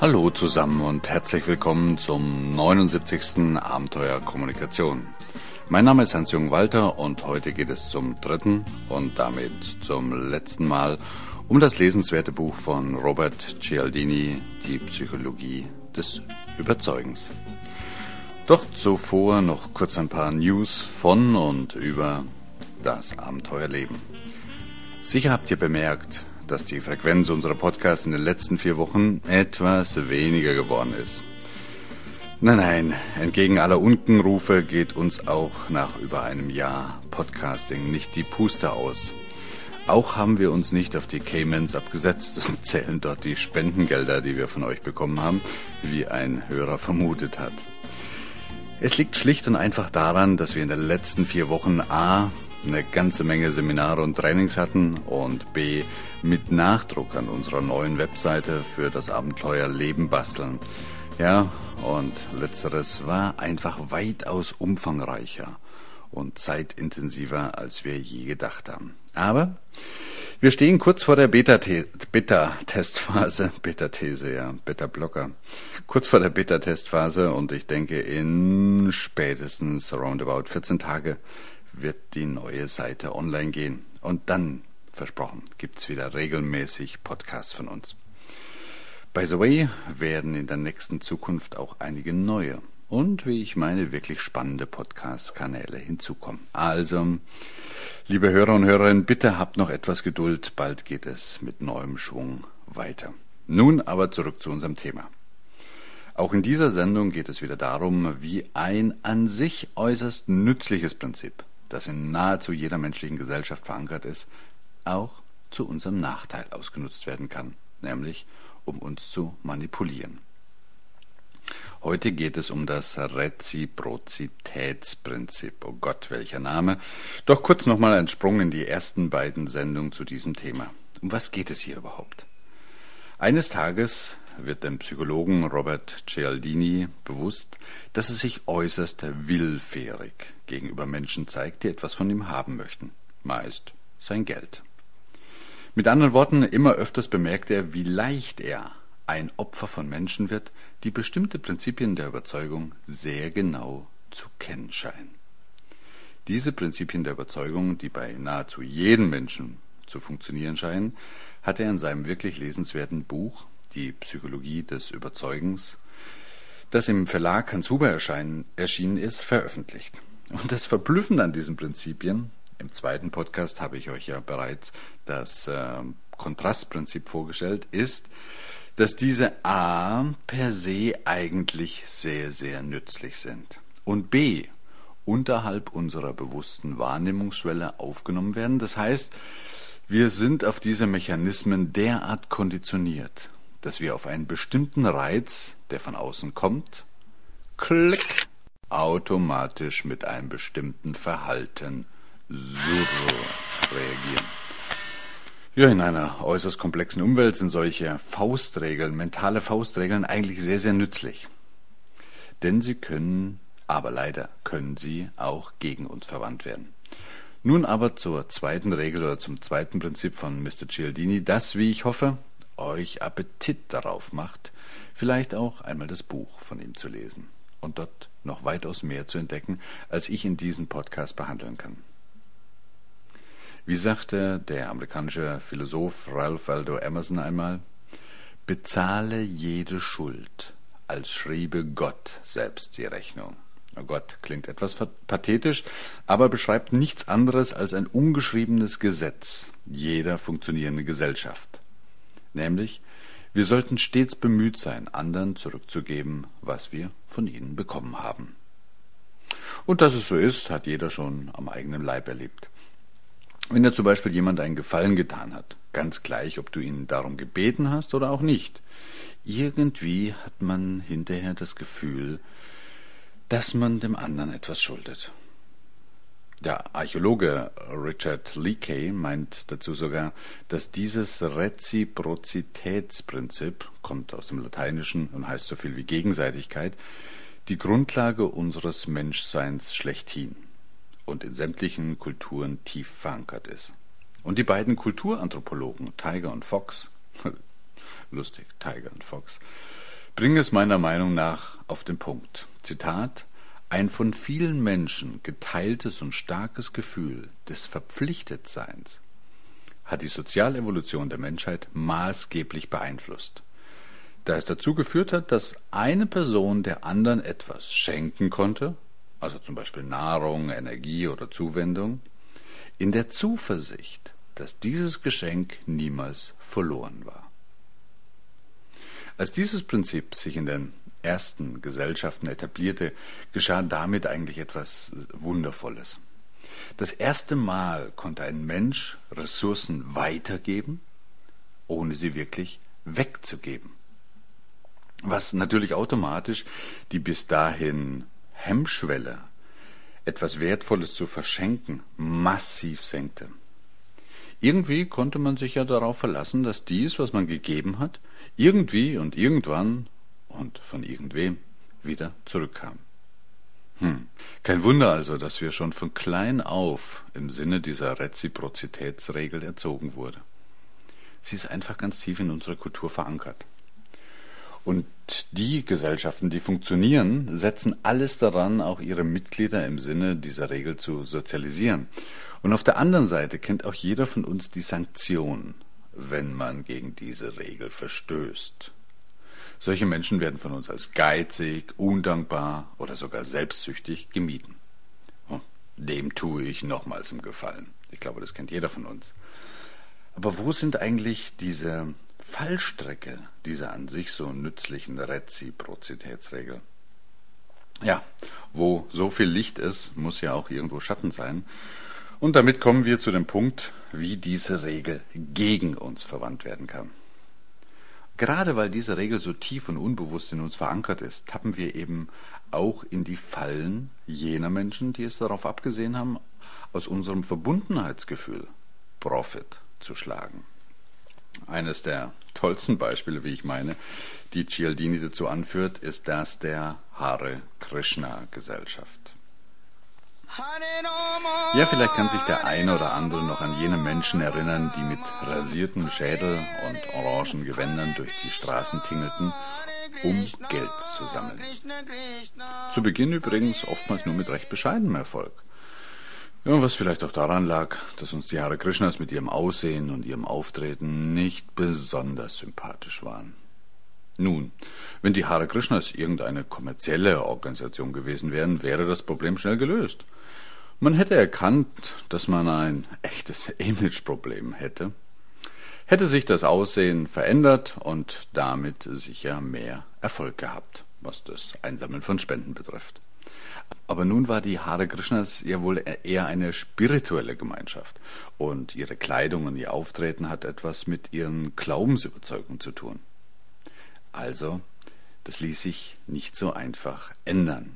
Hallo zusammen und herzlich willkommen zum 79. Abenteuer Kommunikation. Mein Name ist Hans-Jürgen Walter und heute geht es zum dritten und damit zum letzten Mal um das lesenswerte Buch von Robert Cialdini, Die Psychologie des Überzeugens. Doch zuvor noch kurz ein paar News von und über das Abenteuerleben. Sicher habt ihr bemerkt, dass die Frequenz unserer Podcasts in den letzten 4 Wochen etwas weniger geworden ist. Nein, entgegen aller Unkenrufe geht uns auch nach über einem Jahr Podcasting nicht die Puste aus. Auch haben wir uns nicht auf die Caymans abgesetzt und zählen dort die Spendengelder, die wir von euch bekommen haben, wie ein Hörer vermutet hat. Es liegt schlicht und einfach daran, dass wir in den letzten 4 Wochen a. eine ganze Menge Seminare und Trainings hatten und b. mit Nachdruck an unserer neuen Webseite für das Abenteuer Leben basteln. Ja, und letzteres war einfach weitaus umfangreicher und zeitintensiver, als wir je gedacht haben. Aber wir stehen kurz vor der Beta-Testphase, Beta-Blocker, kurz vor der Beta-Testphase und ich denke, in spätestens roundabout 14 Tage wird die neue Seite online gehen. Und dann, versprochen, gibt's wieder regelmäßig Podcasts von uns. By the way, werden in der nächsten Zukunft auch einige neue und, wie ich meine, wirklich spannende Podcast-Kanäle hinzukommen. Also, liebe Hörer und Hörerinnen, bitte habt noch etwas Geduld, bald geht es mit neuem Schwung weiter. Nun aber zurück zu unserem Thema. Auch in dieser Sendung geht es wieder darum, wie ein an sich äußerst nützliches Prinzip, das in nahezu jeder menschlichen Gesellschaft verankert ist, auch zu unserem Nachteil ausgenutzt werden kann, nämlich um uns zu manipulieren. Heute geht es um das Reziprozitätsprinzip. Oh Gott, welcher Name. Doch kurz nochmal ein Sprung in die ersten beiden Sendungen zu diesem Thema. Um was geht es hier überhaupt? Eines Tages wird dem Psychologen Robert Cialdini bewusst, dass er sich äußerst willfährig gegenüber Menschen zeigt, die etwas von ihm haben möchten. Meist sein Geld. Mit anderen Worten, immer öfters bemerkt er, wie leicht er ein Opfer von Menschen wird, die bestimmte Prinzipien der Überzeugung sehr genau zu kennen scheinen. Diese Prinzipien der Überzeugung, die bei nahezu jedem Menschen zu funktionieren scheinen, hat er in seinem wirklich lesenswerten Buch Die Psychologie des Überzeugens, das im Verlag Hans Huber erschienen ist, veröffentlicht. Und das Verblüffende an diesen Prinzipien, im zweiten Podcast habe ich euch ja bereits das Kontrastprinzip vorgestellt, ist, dass diese a. per se eigentlich sehr, sehr nützlich sind und b. unterhalb unserer bewussten Wahrnehmungsschwelle aufgenommen werden. Das heißt, wir sind auf diese Mechanismen derart konditioniert, dass wir auf einen bestimmten Reiz, der von außen kommt, klick, automatisch mit einem bestimmten Verhalten reagieren. Ja, in einer äußerst komplexen Umwelt sind solche Faustregeln, mentale Faustregeln eigentlich sehr, sehr nützlich. Denn sie können, aber leider können sie auch gegen uns verwandt werden. Nun aber zur zweiten Regel oder zum zweiten Prinzip von Mr. Cialdini, das, wie ich hoffe, euch Appetit darauf macht, vielleicht auch einmal das Buch von ihm zu lesen und dort noch weitaus mehr zu entdecken, als ich in diesem Podcast behandeln kann. Wie sagte der amerikanische Philosoph Ralph Waldo Emerson einmal, bezahle jede Schuld, als schriebe Gott selbst die Rechnung. Oh Gott, klingt etwas pathetisch, aber beschreibt nichts anderes als ein ungeschriebenes Gesetz jeder funktionierenden Gesellschaft. Nämlich, wir sollten stets bemüht sein, anderen zurückzugeben, was wir von ihnen bekommen haben. Und dass es so ist, hat jeder schon am eigenen Leib erlebt. Wenn dir zum Beispiel jemand einen Gefallen getan hat, ganz gleich, ob du ihn darum gebeten hast oder auch nicht, irgendwie hat man hinterher das Gefühl, dass man dem anderen etwas schuldet. Der Archäologe Richard Leakey meint dazu sogar, dass dieses Reziprozitätsprinzip, kommt aus dem Lateinischen und heißt so viel wie Gegenseitigkeit, die Grundlage unseres Menschseins schlechthin und in sämtlichen Kulturen tief verankert ist. Und die beiden Kulturanthropologen, Tiger und Fox, lustig, Tiger und Fox, bringe es meiner Meinung nach auf den Punkt. Zitat: Ein von vielen Menschen geteiltes und starkes Gefühl des Verpflichtetseins hat die Sozialevolution der Menschheit maßgeblich beeinflusst, da es dazu geführt hat, dass eine Person der anderen etwas schenken konnte, also zum Beispiel Nahrung, Energie oder Zuwendung, in der Zuversicht, dass dieses Geschenk niemals verloren war. Als dieses Prinzip sich in den ersten Gesellschaften etablierte, geschah damit eigentlich etwas Wundervolles. Das erste Mal konnte ein Mensch Ressourcen weitergeben, ohne sie wirklich wegzugeben. Was natürlich automatisch die bis dahin Hemmschwelle, etwas Wertvolles zu verschenken, massiv senkte. Irgendwie konnte man sich ja darauf verlassen, dass dies, was man gegeben hat, irgendwie und irgendwann und von irgendwem wieder zurückkam. Kein Wunder also, dass wir schon von klein auf im Sinne dieser Reziprozitätsregel erzogen wurden. Sie ist einfach ganz tief in unserer Kultur verankert. Und die Gesellschaften, die funktionieren, setzen alles daran, auch ihre Mitglieder im Sinne dieser Regel zu sozialisieren. Und auf der anderen Seite kennt auch jeder von uns die Sanktion, wenn man gegen diese Regel verstößt. Solche Menschen werden von uns als geizig, undankbar oder sogar selbstsüchtig gemieden. Dem tue ich nochmals einen Gefallen. Ich glaube, das kennt jeder von uns. Aber wo sind eigentlich diese Fallstricke dieser an sich so nützlichen Reziprozitätsregel? Ja, wo so viel Licht ist, muss ja auch irgendwo Schatten sein. Und damit kommen wir zu dem Punkt, wie diese Regel gegen uns verwandt werden kann. Gerade weil diese Regel so tief und unbewusst in uns verankert ist, tappen wir eben auch in die Fallen jener Menschen, die es darauf abgesehen haben, aus unserem Verbundenheitsgefühl Profit zu schlagen. Eines der tollsten Beispiele, wie ich meine, die Cialdini dazu anführt, ist das der Hare Krishna Gesellschaft. Ja, vielleicht kann sich der eine oder andere noch an jene Menschen erinnern, die mit rasiertem Schädel und orangen Gewändern durch die Straßen tingelten, um Geld zu sammeln. Zu Beginn übrigens oftmals nur mit recht bescheidenem Erfolg. Ja, was vielleicht auch daran lag, dass uns die Hare Krishnas mit ihrem Aussehen und ihrem Auftreten nicht besonders sympathisch waren. Nun, wenn die Hare Krishnas irgendeine kommerzielle Organisation gewesen wären, wäre das Problem schnell gelöst. Man hätte erkannt, dass man ein echtes Imageproblem hätte sich das Aussehen verändert und damit sicher mehr Erfolg gehabt, was das Einsammeln von Spenden betrifft. Aber nun war die Hare Krishnas ja wohl eher eine spirituelle Gemeinschaft und ihre Kleidung und ihr Auftreten hat etwas mit ihren Glaubensüberzeugungen zu tun. Also, das ließ sich nicht so einfach ändern.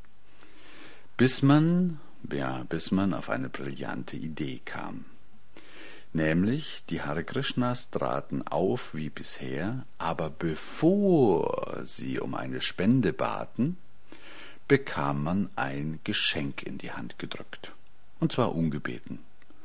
Bis man auf eine brillante Idee kam. Nämlich, die Hare Krishnas traten auf wie bisher, aber bevor sie um eine Spende baten, bekam man ein Geschenk in die Hand gedrückt. Und zwar ungebeten.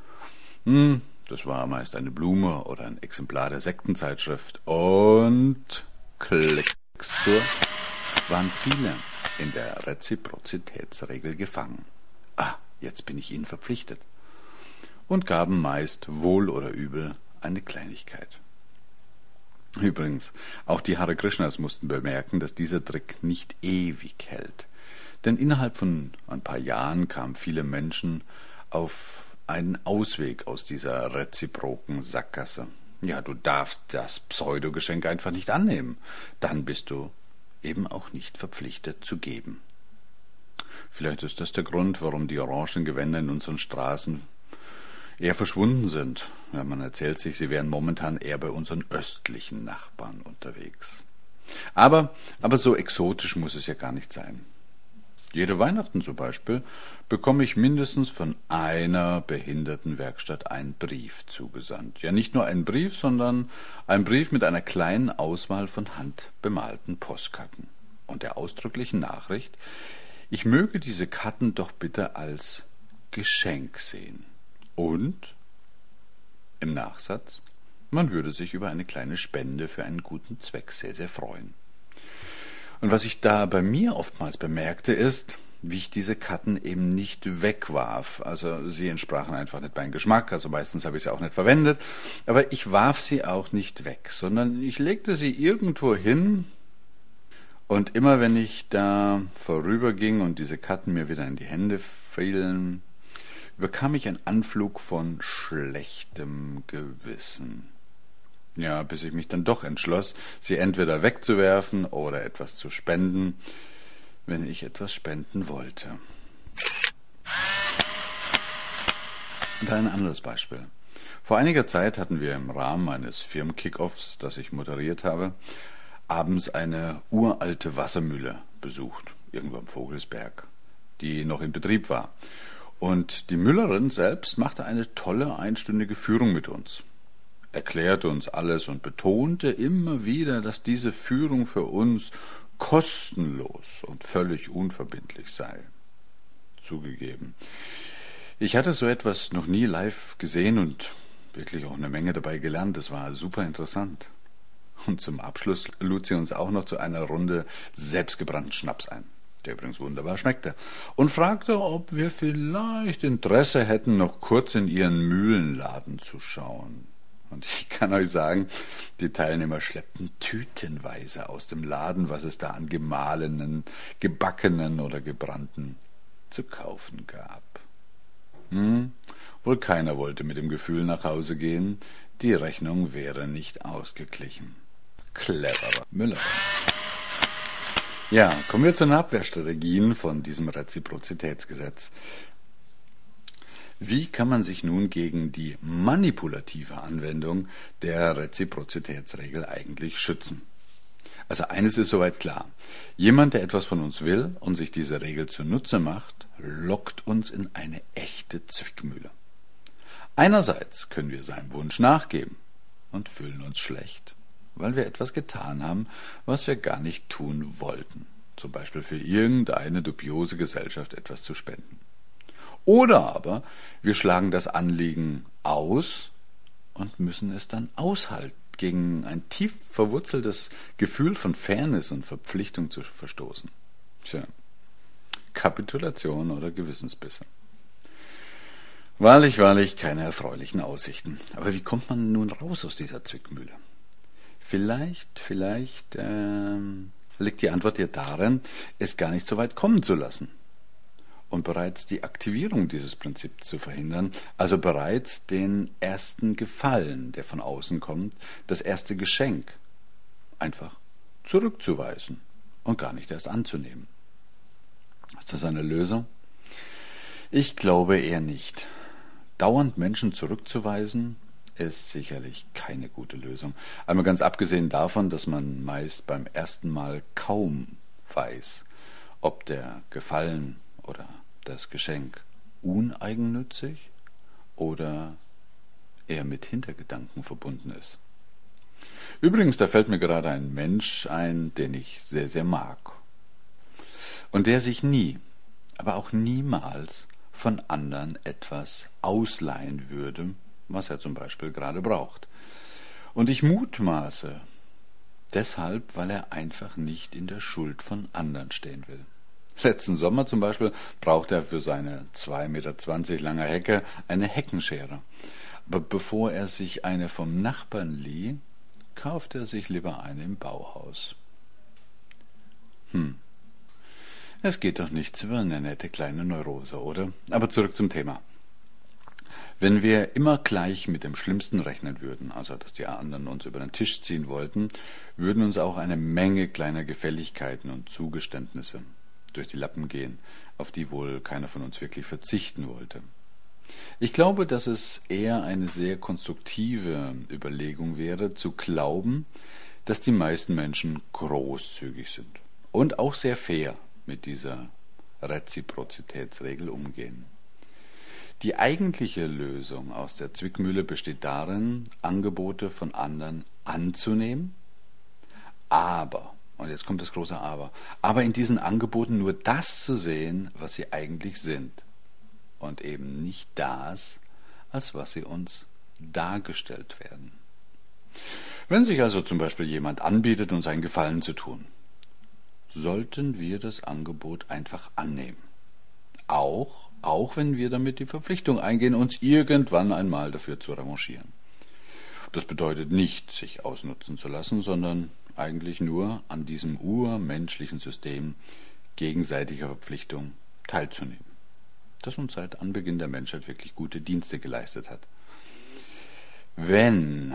Das war meist eine Blume oder ein Exemplar der Sektenzeitschrift. Und klick, so waren viele in der Reziprozitätsregel gefangen. Jetzt bin ich ihnen verpflichtet. Und gaben meist wohl oder übel eine Kleinigkeit. Übrigens, auch die Hare Krishnas mussten bemerken, dass dieser Trick nicht ewig hält. Denn innerhalb von ein paar Jahren kamen viele Menschen auf einen Ausweg aus dieser reziproken Sackgasse. Ja, du darfst das Pseudogeschenk einfach nicht annehmen. Dann bist du eben auch nicht verpflichtet zu geben. Vielleicht ist das der Grund, warum die orangen Gewänder in unseren Straßen eher verschwunden sind. Ja, man erzählt sich, sie wären momentan eher bei unseren östlichen Nachbarn unterwegs. Aber so exotisch muss es ja gar nicht sein. Jede Weihnachten zum Beispiel bekomme ich mindestens von einer Behindertenwerkstatt einen Brief zugesandt. Ja, nicht nur einen Brief, sondern einen Brief mit einer kleinen Auswahl von handbemalten Postkarten und der ausdrücklichen Nachricht, ich möge diese Karten doch bitte als Geschenk sehen. Und im Nachsatz, man würde sich über eine kleine Spende für einen guten Zweck sehr, sehr freuen. Und was ich da bei mir oftmals bemerkte, ist, wie ich diese Karten eben nicht wegwarf. Also sie entsprachen einfach nicht meinem Geschmack, also meistens habe ich sie auch nicht verwendet, aber ich warf sie auch nicht weg, sondern ich legte sie irgendwo hin und immer wenn ich da vorüberging und diese Karten mir wieder in die Hände fielen, bekam ich einen Anflug von schlechtem Gewissen. Ja, bis ich mich dann doch entschloss, sie entweder wegzuwerfen oder etwas zu spenden, wenn ich etwas spenden wollte. Und ein anderes Beispiel. Vor einiger Zeit hatten wir im Rahmen eines Firmen-Kick-Offs, das ich moderiert habe, abends eine uralte Wassermühle besucht, irgendwo am Vogelsberg, die noch in Betrieb war. Und die Müllerin selbst machte eine tolle einstündige Führung mit uns, erklärte uns alles und betonte immer wieder, dass diese Führung für uns kostenlos und völlig unverbindlich sei. Zugegeben. Ich hatte so etwas noch nie live gesehen und wirklich auch eine Menge dabei gelernt. Das war super interessant. Und zum Abschluss lud sie uns auch noch zu einer Runde selbstgebrannten Schnaps ein, der übrigens wunderbar schmeckte, und fragte, ob wir vielleicht Interesse hätten, noch kurz in ihren Mühlenladen zu schauen. Und ich kann euch sagen, die Teilnehmer schleppten tütenweise aus dem Laden, was es da an gemahlenen, gebackenen oder gebrannten zu kaufen gab. Wohl keiner wollte mit dem Gefühl nach Hause gehen, die Rechnung wäre nicht ausgeglichen. Cleverer Müller. Ja, kommen wir zu den Abwehrstrategien von diesem Reziprozitätsgesetz. Wie kann man sich nun gegen die manipulative Anwendung der Reziprozitätsregel eigentlich schützen? Also eines ist soweit klar. Jemand, der etwas von uns will und sich diese Regel zunutze macht, lockt uns in eine echte Zwickmühle. Einerseits können wir seinem Wunsch nachgeben und fühlen uns schlecht, weil wir etwas getan haben, was wir gar nicht tun wollten. Zum Beispiel für irgendeine dubiose Gesellschaft etwas zu spenden. Oder aber wir schlagen das Anliegen aus und müssen es dann aushalten, gegen ein tief verwurzeltes Gefühl von Fairness und Verpflichtung zu verstoßen. Tja, Kapitulation oder Gewissensbisse. Wahrlich, wahrlich, keine erfreulichen Aussichten. Aber wie kommt man nun raus aus dieser Zwickmühle? Vielleicht liegt die Antwort ja darin, es gar nicht so weit kommen zu lassen und bereits die Aktivierung dieses Prinzips zu verhindern, also bereits den ersten Gefallen, der von außen kommt, das erste Geschenk, einfach zurückzuweisen und gar nicht erst anzunehmen. Ist das eine Lösung? Ich glaube eher nicht. Dauernd Menschen zurückzuweisen, ist sicherlich keine gute Lösung. Einmal ganz abgesehen davon, dass man meist beim ersten Mal kaum weiß, ob der Gefallen oder das Geschenk uneigennützig oder eher mit Hintergedanken verbunden ist. Übrigens, da fällt mir gerade ein Mensch ein, den ich sehr, sehr mag. Und der sich nie, aber auch niemals von anderen etwas ausleihen würde, was er zum Beispiel gerade braucht. Und ich mutmaße deshalb, weil er einfach nicht in der Schuld von anderen stehen will. Letzten Sommer zum Beispiel brauchte er für seine 2,20 Meter lange Hecke eine Heckenschere. Aber bevor er sich eine vom Nachbarn lieh, kaufte er sich lieber eine im Bauhaus. Es geht doch nichts über eine nette kleine Neurose, oder? Aber zurück zum Thema. Wenn wir immer gleich mit dem Schlimmsten rechnen würden, also dass die anderen uns über den Tisch ziehen wollten, würden uns auch eine Menge kleiner Gefälligkeiten und Zugeständnisse durch die Lappen gehen, auf die wohl keiner von uns wirklich verzichten wollte. Ich glaube, dass es eher eine sehr konstruktive Überlegung wäre, zu glauben, dass die meisten Menschen großzügig sind und auch sehr fair mit dieser Reziprozitätsregel umgehen. Die eigentliche Lösung aus der Zwickmühle besteht darin, Angebote von anderen anzunehmen, aber, und jetzt kommt das große aber in diesen Angeboten nur das zu sehen, was sie eigentlich sind und eben nicht das, als was sie uns dargestellt werden. Wenn sich also zum Beispiel jemand anbietet, uns einen Gefallen zu tun, sollten wir das Angebot einfach annehmen. Auch wenn wir damit die Verpflichtung eingehen, uns irgendwann einmal dafür zu revanchieren. Das bedeutet nicht, sich ausnutzen zu lassen, sondern eigentlich nur an diesem urmenschlichen System gegenseitiger Verpflichtung teilzunehmen, das uns seit Anbeginn der Menschheit wirklich gute Dienste geleistet hat. Wenn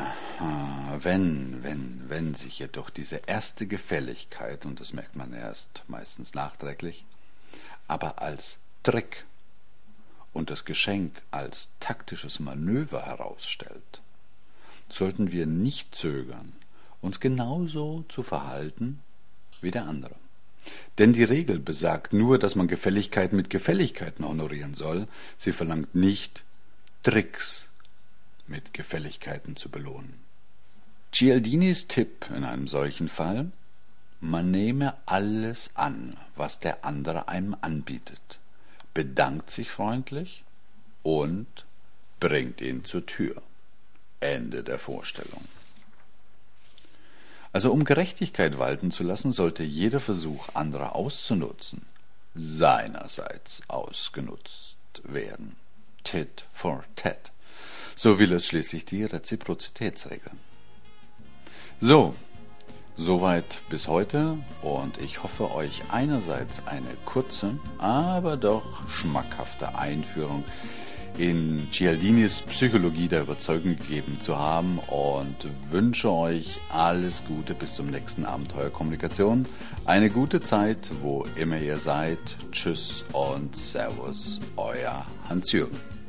sich jedoch diese erste Gefälligkeit, und das merkt man erst meistens nachträglich, aber als Trick und das Geschenk als taktisches Manöver herausstellt, sollten wir nicht zögern, uns genauso zu verhalten wie der andere. Denn die Regel besagt nur, dass man Gefälligkeiten mit Gefälligkeiten honorieren soll. Sie verlangt nicht, Tricks mit Gefälligkeiten zu belohnen. Cialdinis Tipp in einem solchen Fall: Man nehme alles an, was der andere einem anbietet, bedankt sich freundlich und bringt ihn zur Tür. Ende der Vorstellung. Also um Gerechtigkeit walten zu lassen, sollte jeder Versuch, andere auszunutzen, seinerseits ausgenutzt werden. Tit for tat. So will es schließlich die Reziprozitätsregel. Soweit bis heute, und ich hoffe, euch einerseits eine kurze, aber doch schmackhafte Einführung in Cialdinis Psychologie der Überzeugung gegeben zu haben und wünsche euch alles Gute bis zum nächsten Abenteuer Kommunikation. Eine gute Zeit, wo immer ihr seid. Tschüss und Servus, euer Hans-Jürgen.